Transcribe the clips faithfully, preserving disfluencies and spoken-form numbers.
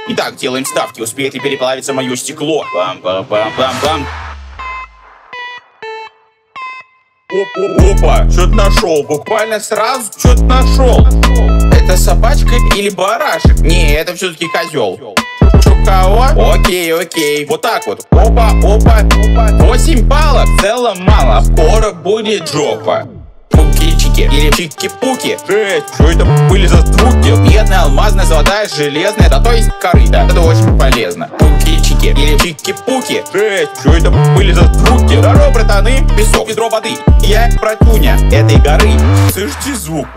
Итак, делаем ставки, успеет ли переплавиться мое стекло. Бам-бам-бам-бам-бам. Опа, что-то нашел, буквально сразу что-то нашел. Это собачка или барашек? Не, это все-таки козел. Кого? Окей, окей. Вот так вот. Опа, опа, опа. Восемь палок, в целом мало. Скоро будет жопа. Пуки-чики или чики-пуки. Жесть, что это были за звуки? Бедная, алмазная, золотая, железная, да то есть корыто. Это очень полезно. Пуки-чики или чики-пуки. Жесть, что это были за звуки? Здорово, братаны. Песок, ведро воды. Я братуня этой горы. Слышите звук?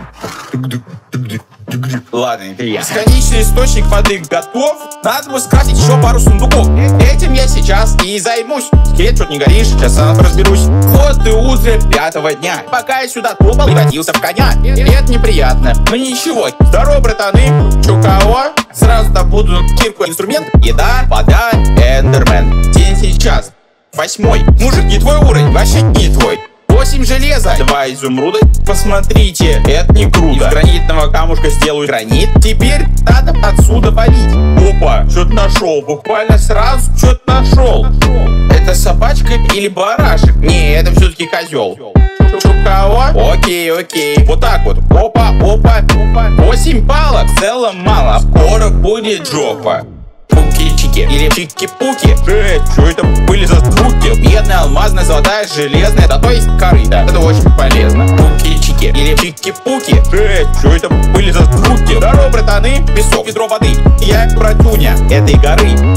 Ладно, это я. Бесконечный источник воды готов. Надо бы скрасить еще пару сундуков. Этим я сейчас и займусь. Скелет, что-то не горишь, сейчас сам разберусь. Вот и утро пятого дня. Пока я сюда топал, превратился в коня. Это неприятно, но ничего. Здорово, братаны. Чё, кого? Сразу добуду кирку, инструмент. Еда, вода, эндермен. День сейчас восьмой. Мужик, не твой уровень, вообще не твой. Восемь железа, два изумруда. Посмотрите, это не круто. Из гранитного камушка сделаю гранит. Теперь надо отсюда валить. Опа, что-то нашел, буквально сразу что-то нашел. Это собачка или барашек? Не, это все-таки козел. Кого? Окей, окей. Вот так вот. Опа, опа, опа. Восемь палок, в целом мало. Скоро будет жопа. Пуки-чики или чики-пуки. Жесть, что это были за звуки? Бедная, алмазная, золотая, железная, да то есть корыто. Это очень полезно. Пуки-чики или чики-пуки. Жесть, что это были за звуки? Здорово, братаны. Песок, ведро воды. Я братуня этой горы.